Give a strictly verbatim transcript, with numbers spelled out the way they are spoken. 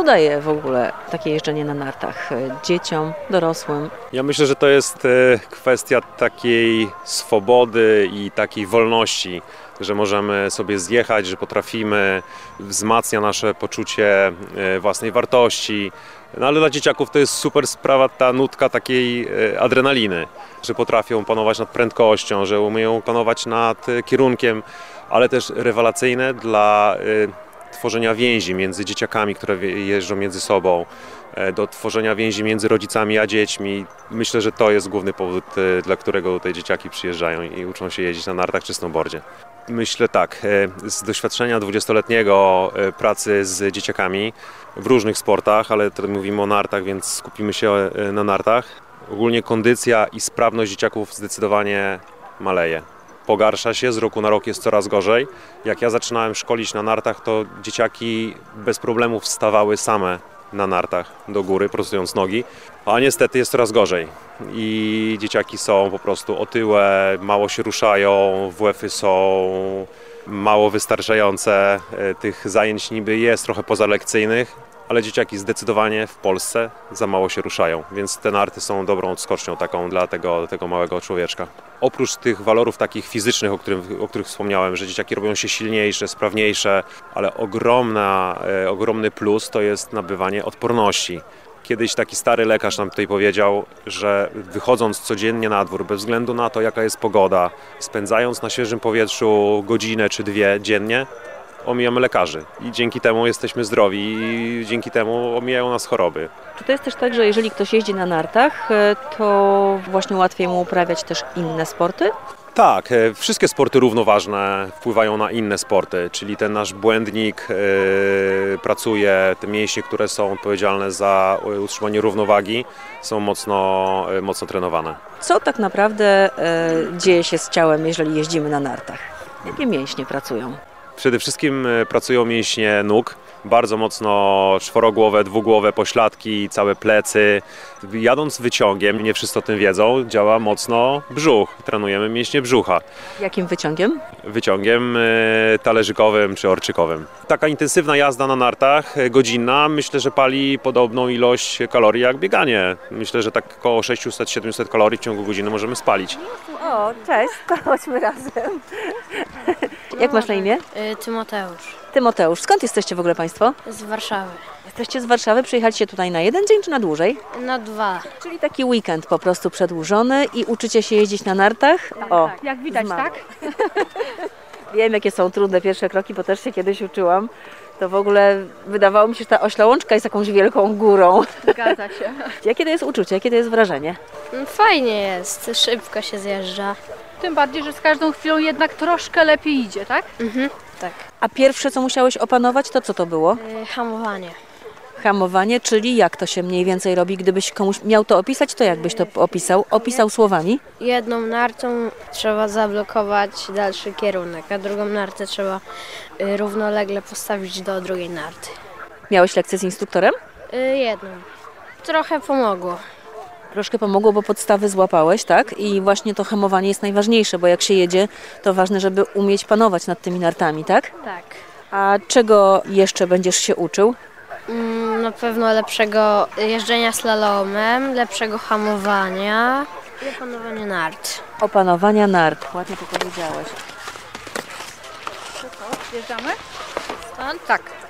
Co daje w ogóle takie jeżdżenie na nartach dzieciom, dorosłym? Ja myślę, że to jest kwestia takiej swobody i takiej wolności, że możemy sobie zjechać, że potrafimy, wzmacnia nasze poczucie własnej wartości. No ale dla dzieciaków to jest super sprawa, ta nutka takiej adrenaliny, że potrafią panować nad prędkością, że umieją panować nad kierunkiem, ale też rewelacyjne dla tworzenia więzi między dzieciakami, które jeżdżą między sobą, do tworzenia więzi między rodzicami a dziećmi. Myślę, że to jest główny powód, dla którego tutaj dzieciaki przyjeżdżają i uczą się jeździć na nartach czy snowboardzie. Myślę tak, z doświadczenia dwudziestoletniego pracy z dzieciakami w różnych sportach, ale tutaj mówimy o nartach, więc skupimy się na nartach. Ogólnie kondycja i sprawność dzieciaków zdecydowanie maleje. Pogarsza się, z roku na rok jest coraz gorzej. Jak ja zaczynałem szkolić na nartach, to dzieciaki bez problemu wstawały same na nartach do góry, prostując nogi, a niestety jest coraz gorzej. I dzieciaki są po prostu otyłe, mało się ruszają, W F-y są mało wystarczające. Tych zajęć niby jest trochę pozalekcyjnych, ale dzieciaki zdecydowanie w Polsce za mało się ruszają, więc te narty są dobrą odskocznią taką dla tego, tego małego człowieczka. Oprócz tych walorów takich fizycznych, o, którym, o których wspomniałem, że dzieciaki robią się silniejsze, sprawniejsze, ale ogromna, e, ogromny plus to jest nabywanie odporności. Kiedyś taki stary lekarz nam tutaj powiedział, że wychodząc codziennie na dwór, bez względu na to, jaka jest pogoda, spędzając na świeżym powietrzu godzinę czy dwie dziennie, omijamy lekarzy i dzięki temu jesteśmy zdrowi i dzięki temu omijają nas choroby. Czy to jest też tak, że jeżeli ktoś jeździ na nartach, to właśnie łatwiej mu uprawiać też inne sporty? Tak, wszystkie sporty równoważne wpływają na inne sporty, czyli ten nasz błędnik yy, pracuje, te mięśnie, które są odpowiedzialne za utrzymanie równowagi, są mocno, yy, mocno trenowane. Co tak naprawdę yy, dzieje się z ciałem, jeżeli jeździmy na nartach? Jakie mięśnie pracują? Przede wszystkim pracują mięśnie nóg, bardzo mocno czworogłowe, dwugłowe pośladki, całe plecy. Jadąc wyciągiem, nie wszyscy o tym wiedzą, działa mocno brzuch. Trenujemy mięśnie brzucha. Jakim wyciągiem? Wyciągiem talerzykowym czy orczykowym. Taka intensywna jazda na nartach, godzinna, myślę, że pali podobną ilość kalorii jak bieganie. Myślę, że tak około sześćset do siedmiuset kalorii w ciągu godziny możemy spalić. O, cześć, to chodźmy razem. Jak masz na imię? Tymoteusz. Tymoteusz. Skąd jesteście w ogóle Państwo? Z Warszawy. Jesteście z Warszawy? Przyjechaliście tutaj na jeden dzień czy na dłużej? Na dwa. Czyli taki weekend po prostu przedłużony i uczycie się jeździć na nartach? Tak, o, tak. Jak widać, tak? Wiem, jakie są trudne pierwsze kroki, bo też się kiedyś uczyłam. To w ogóle wydawało mi się, że ta oślączka jest jakąś wielką górą. Zgadza się. Jakie to jest uczucie? Jakie to jest wrażenie? Fajnie jest, szybko się zjeżdża. Tym bardziej, że z każdą chwilą jednak troszkę lepiej idzie, tak? Mhm, tak. A pierwsze, co musiałeś opanować, to co to było? Yy, hamowanie. Hamowanie, czyli jak to się mniej więcej robi? Gdybyś komuś miał to opisać, to jak byś to opisał? Opisał słowami? Jedną nartą trzeba zablokować dalszy kierunek, a drugą nartę trzeba yy, równolegle postawić do drugiej narty. Miałeś lekcję z instruktorem? Yy, jedną. Trochę pomogło. Troszkę pomogło, bo podstawy złapałeś, tak? I właśnie to hamowanie jest najważniejsze, bo jak się jedzie, to ważne, żeby umieć panować nad tymi nartami, tak? Tak. A czego jeszcze będziesz się uczył? Mm, na pewno lepszego jeżdżenia slalomem, lepszego hamowania i opanowania nart. Opanowania nart. Ładnie to powiedziałeś. To co, wjeżdżamy? Stąd? Tak.